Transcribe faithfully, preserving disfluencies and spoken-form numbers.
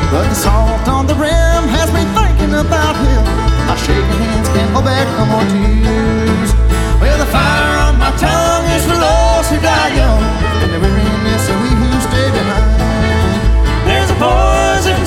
but the salt on the rim has me thinking about him. Our shaking hands can't hold back no more tears.